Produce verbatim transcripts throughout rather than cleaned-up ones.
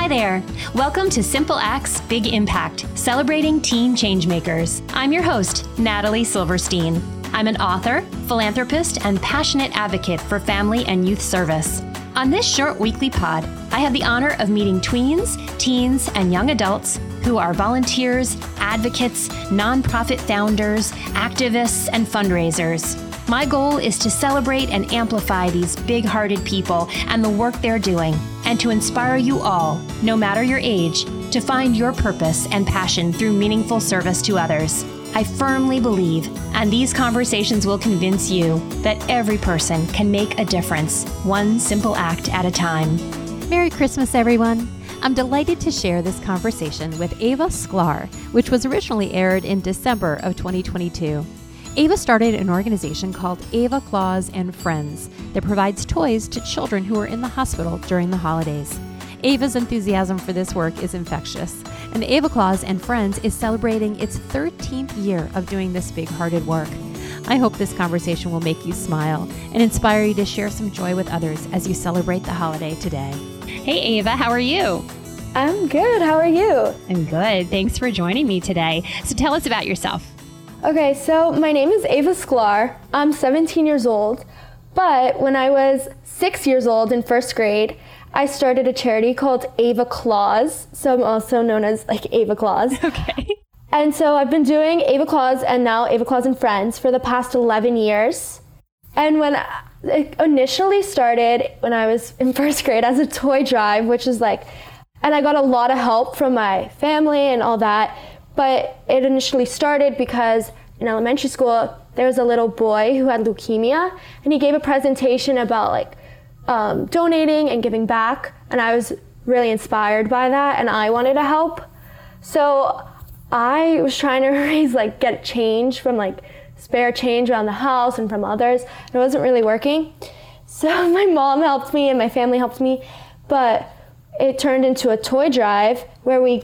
there. Welcome to Simple Acts, Big Impact, celebrating teen changemakers. I'm your host, Natalie Silverstein. I'm an author, philanthropist, and passionate advocate for family and youth service. On this short weekly pod, I have the honor of meeting tweens, teens, and young adults who are volunteers, advocates, nonprofit founders, activists, and fundraisers. My goal is to celebrate and amplify these big-hearted people and the work they're doing, and to inspire you all, no matter your age, to find your purpose and passion through meaningful service to others. I firmly believe, and these conversations will convince you, that every person can make a difference, one simple act at a time. Merry Christmas, everyone. I'm delighted to share this conversation with Ava Sklar, which was originally aired in December of twenty twenty-two. Ava started an organization called Ava Claus and Friends that provides toys to children who are in the hospital during the holidays. Ava's enthusiasm for this work is infectious, and Ava Claus and Friends is celebrating its thirteenth year of doing this big-hearted work. I hope this conversation will make you smile and inspire you to share some joy with others as you celebrate the holiday today. Hey, Ava, how are you? I'm good. How are you? I'm good. Thanks for joining me today. So tell us about yourself. Okay, so my name is Ava Sklar. I'm seventeen years old, but when I was six years old in first grade, I started a charity called Ava Claus, so I'm also known as like Ava Claus. Okay. And so I've been doing Ava Claus and now Ava Claus and Friends for the past eleven years. And when it initially started when I was in first grade as a toy drive, which is like, and I got a lot of help from my family and all that. But it initially started because in elementary school, there was a little boy who had leukemia, and he gave a presentation about like um, donating and giving back. And I was really inspired by that, and I wanted to help. So I was trying to raise, like get change from like spare change around the house and from others. And it wasn't really working. So my mom helped me and my family helped me, but it turned into a toy drive where we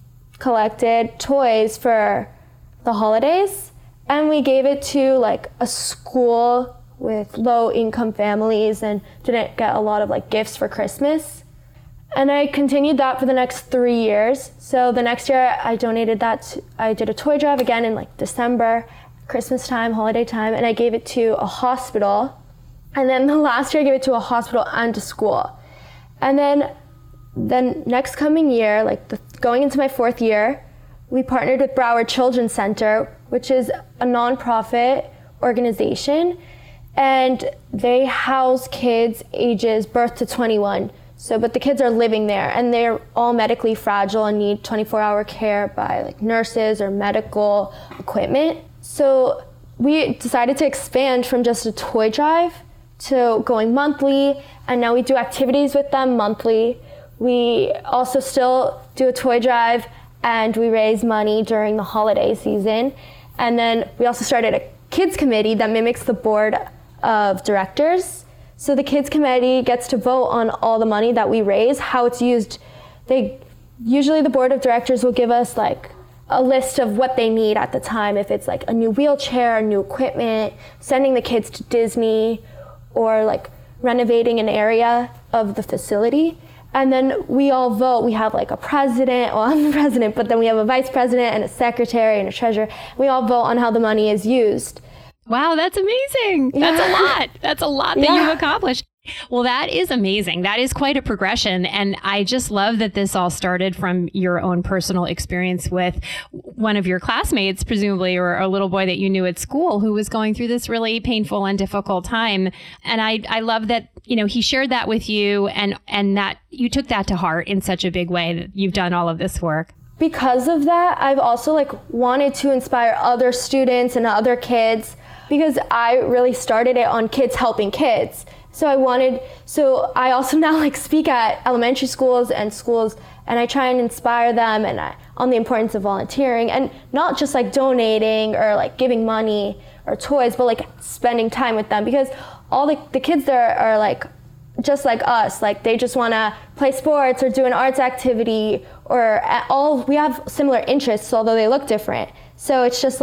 collected toys for the holidays, and we gave it to like a school with low income families and didn't get a lot of like gifts for Christmas. And I continued that for the next three years. So the next year I donated that to, I did a toy drive again in like December, Christmas time, holiday time, and I gave it to a hospital. And then the last year I gave it to a hospital and a school. And then the next coming year, like the, going into my fourth year, we partnered with Broward Children's Center, which is a nonprofit organization, and they house kids ages birth to twenty-one. So, but the kids are living there, and they're all medically fragile and need twenty-four hour care by like nurses or medical equipment. So we decided to expand from just a toy drive to going monthly, and now we do activities with them monthly. We also still do a toy drive, and we raise money during the holiday season. And then we also started a kids committee that mimics the board of directors. So the kids committee gets to vote on all the money that we raise, how it's used. They usually the board of directors will give us like a list of what they need at the time, if it's like a new wheelchair, new equipment, sending the kids to Disney, or like renovating an area of the facility. And then we all vote. We have like a president, well, I'm the president, but then we have a vice president and a secretary and a treasurer. We all vote on how the money is used. Wow, that's amazing. Yeah. That's a lot. That's a lot that yeah. you've accomplished. Well, that is amazing. That is quite a progression. And I just love that this all started from your own personal experience with one of your classmates, presumably, or a little boy that you knew at school who was going through this really painful and difficult time. And I, I love that, you know, he shared that with you, and, and that you took that to heart in such a big way that you've done all of this work. Because of that, I've also like wanted to inspire other students and other kids, because I really started it on kids helping kids. So I wanted, so I also now like speak at elementary schools and schools, and I try and inspire them and I, on the importance of volunteering, and not just like donating or like giving money or toys, but like spending time with them, because all the, the kids there are like just like us, like they just want to play sports or do an arts activity, or all we have similar interests, although they look different. So it's just like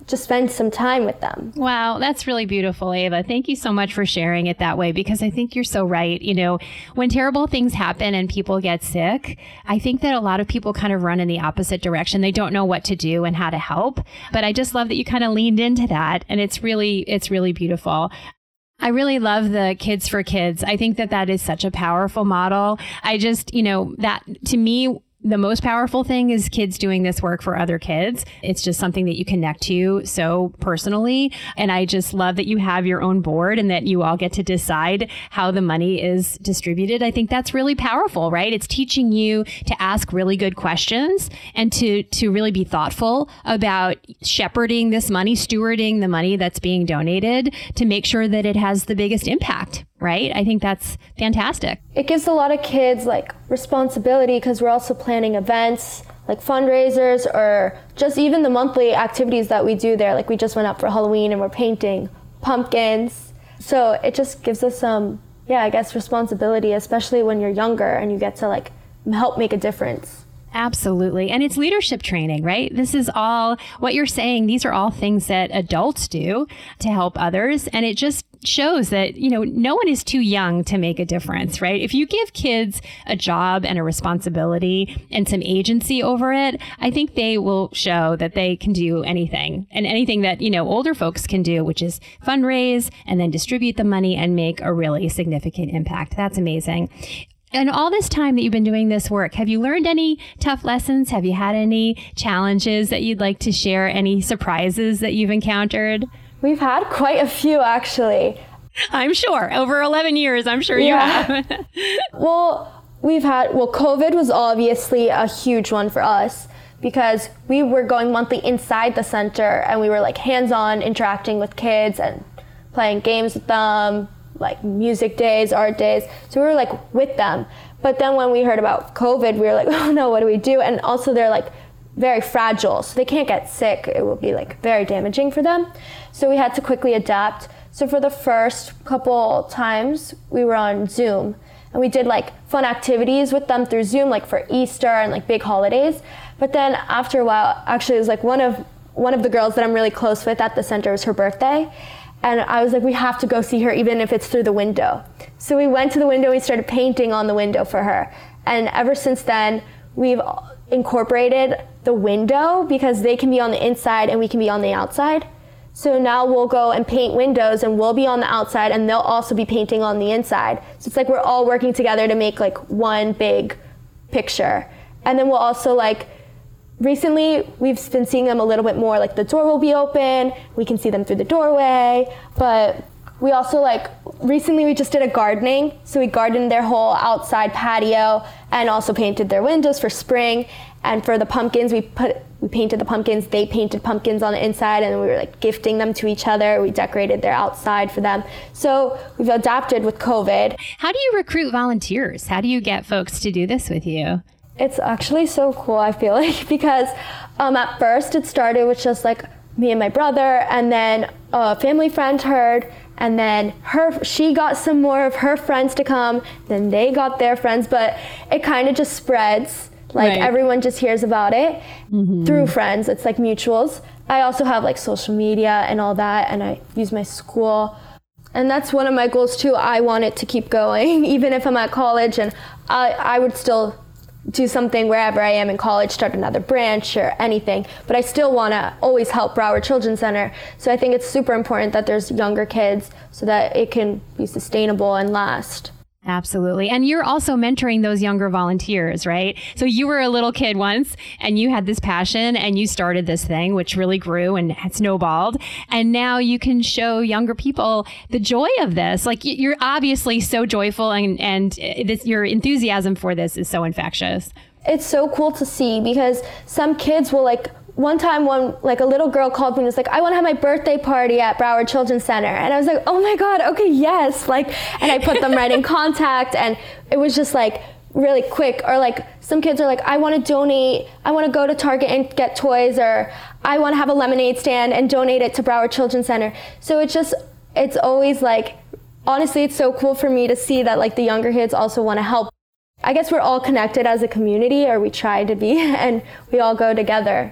just spend some time with them. Wow, that's really beautiful, Ava. Thank you so much for sharing it that way, because I think you're so right. You know, when terrible things happen and people get sick, I think that a lot of people kind of run in the opposite direction. They don't know what to do and how to help. But I just love that you kind of leaned into that. And it's really, it's really beautiful. I really love the Kids for Kids. I think that that is such a powerful model. I just, you know, that to me, the most powerful thing is kids doing this work for other kids. It's just something that you connect to so personally. And I just love that you have your own board and that you all get to decide how the money is distributed. I think that's really powerful, right? It's teaching you to ask really good questions and to, to really be thoughtful about shepherding this money, stewarding the money that's being donated to make sure that it has the biggest impact. Right? I think that's fantastic. It gives a lot of kids like responsibility, because we're also planning events like fundraisers or just even the monthly activities that we do there. Like we just went up for Halloween and we're painting pumpkins. So it just gives us some, yeah, I guess responsibility, especially when you're younger and you get to like help make a difference. Absolutely. And it's leadership training, right? This is all what you're saying. These are all things that adults do to help others. And it just shows that, you know, no one is too young to make a difference, right? If you give kids a job and a responsibility and some agency over it, I think they will show that they can do anything, and anything that, you know, older folks can do, which is fundraise and then distribute the money and make a really significant impact. That's amazing. And all this time that you've been doing this work, have you learned any tough lessons? Have you had any challenges that you'd like to share? Any surprises that you've encountered? We've had quite a few, actually. I'm sure. Over eleven years, I'm sure yeah. you have. Well, we've had, well, COVID was obviously a huge one for us, because we were going monthly inside the center and we were like hands-on interacting with kids and playing games with them, like music days, art days. So we were like with them. But then when we heard about COVID, we were like, oh no, what do we do? And also they're like very fragile, so they can't get sick. It will be like very damaging for them. So we had to quickly adapt. So for the first couple times, we were on Zoom and we did like fun activities with them through Zoom, like for Easter and like big holidays. But then after a while, actually it was like one of one of the girls that I'm really close with at the center, was her birthday. And I was like, we have to go see her, even if it's through the window. So we went to the window, we started painting on the window for her. And ever since then, we've incorporated the window, because they can be on the inside and we can be on the outside. So now we'll go and paint windows and we'll be on the outside and they'll also be painting on the inside. So it's like we're all working together to make like one big picture. And then we'll also like, recently, we've been seeing them a little bit more, like the door will be open, we can see them through the doorway, but we also like, recently we just did a gardening, so we gardened their whole outside patio and also painted their windows for spring. And for the pumpkins, we put we painted the pumpkins, they painted pumpkins on the inside, and we were like gifting them to each other. We decorated their outside for them. So we've adapted with COVID. How do you recruit volunteers? How do you get folks to do this with you? It's actually so cool, I feel like, because um, at first it started with just like me and my brother, and then a family friend heard, and then her she got some more of her friends to come, then they got their friends, but it kind of just spreads. Like right. Everyone just hears about it mm-hmm. through friends. It's like mutuals. I also have like social media and all that, and I use my school. And that's one of my goals too. I want it to keep going, even if I'm at college, and I, I would still do something wherever I am in college, start another branch or anything, but I still want to always help Broward Children's Center. So I think it's super important that there's younger kids so that it can be sustainable and last. Absolutely. And you're also mentoring those younger volunteers, right? So you were a little kid once and you had this passion and you started this thing, which really grew and had snowballed. And now you can show younger people the joy of this. Like you're obviously so joyful, and, and this, your enthusiasm for this is so infectious. It's so cool to see, because some kids will like, one time one like a little girl called me and was like, I want to have my birthday party at Broward Children's Center. And I was like, oh my God, okay, yes. Like, and I put them right in contact, and it was just like really quick. Or like some kids are like, I want to donate, I want to go to Target and get toys, or I want to have a lemonade stand and donate it to Broward Children's Center. So it's just, it's always like, honestly, it's so cool for me to see that like the younger kids also want to help. I guess we're all connected as a community, or we try to be, and we all go together.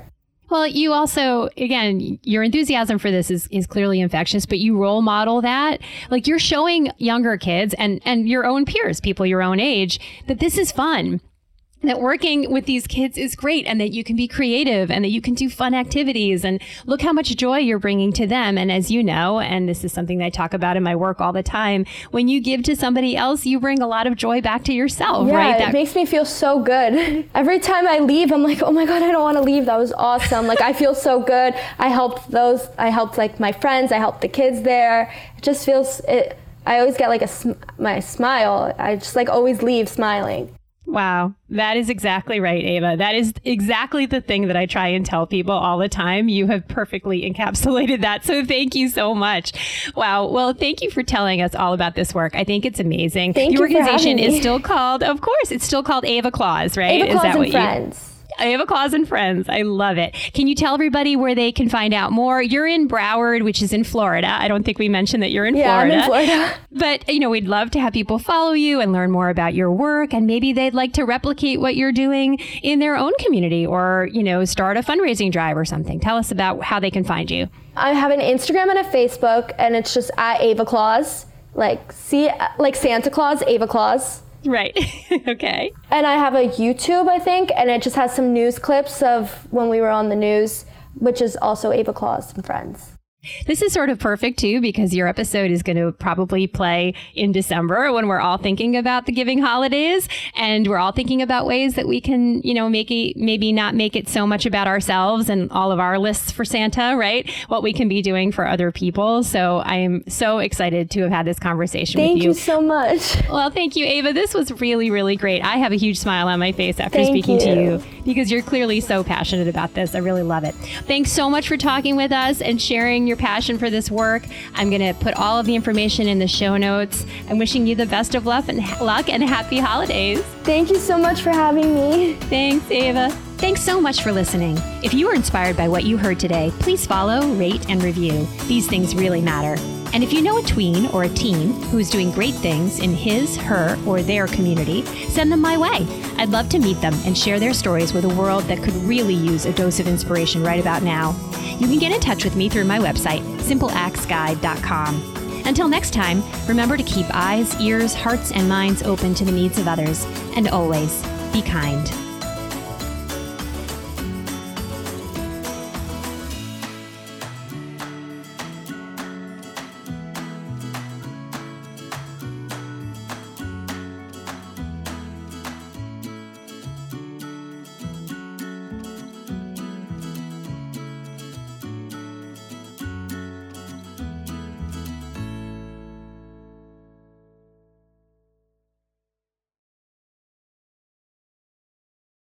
Well, you also, again, your enthusiasm for this is, is clearly infectious, but you role model that. Like you're showing younger kids and, and your own peers, people your own age, that this is fun. That working with these kids is great and that you can be creative and that you can do fun activities and look how much joy you're bringing to them. And as you know, and this is something that I talk about in my work all the time, when you give to somebody else, you bring a lot of joy back to yourself, yeah, right? It that makes me feel so good. Every time I leave, I'm like, oh my God, I don't want to leave. That was awesome. Like, I feel so good. I helped those, I helped like my friends. I helped the kids there. It just feels, it, I always get like a, my smile. I just like always leave smiling. Wow. That is exactly right, Ava. That is exactly the thing that I try and tell people all the time. You have perfectly encapsulated that. So thank you so much. Wow. Well, thank you for telling us all about this work. I think it's amazing. Thank the you organization for having me. is still called, of course, it's still called Ava Claus, right? Ava is Claus that and what Friends. You... Ava Claus and Friends. I love it. Can you tell everybody where they can find out more? You're in Broward, which is in Florida. I don't think we mentioned that you're in yeah, Florida. I'm in Florida. But, you know, we'd love to have people follow you and learn more about your work. And maybe they'd like to replicate what you're doing in their own community or, you know, start a fundraising drive or something. Tell us about how they can find you. I have an Instagram and a Facebook, and it's just at Ava Claus, like, see, like Santa Claus, Ava Claus. Right. Okay. And I have a YouTube, I think, and it just has some news clips of when we were on the news, which is also Ava Claus and Friends. This is sort of perfect, too, because your episode is going to probably play in December when we're all thinking about the giving holidays and we're all thinking about ways that we can, you know, make it, maybe not make it so much about ourselves and all of our lists for Santa, right? What we can be doing for other people. So I am so excited to have had this conversation thank with you. Thank you so much. Well, thank you, Ava. This was really, really great. I have a huge smile on my face after thank speaking you. to you because you're clearly so passionate about this. I really love it. Thanks so much for talking with us and sharing your passion for this work. I'm going to put all of the information in the show notes. I'm wishing you the best of luck and luck and happy holidays. Thank you so much for having me. Thanks, Ava. Thanks so much for listening. If you were inspired by what you heard today, please follow, rate, and review. These things really matter. And if you know a tween or a teen who is doing great things in his, her, or their community, send them my way. I'd love to meet them and share their stories with a world that could really use a dose of inspiration right about now. You can get in touch with me through my website, simple acts guide dot com. Until next time, remember to keep eyes, ears, hearts, and minds open to the needs of others. And always, be kind.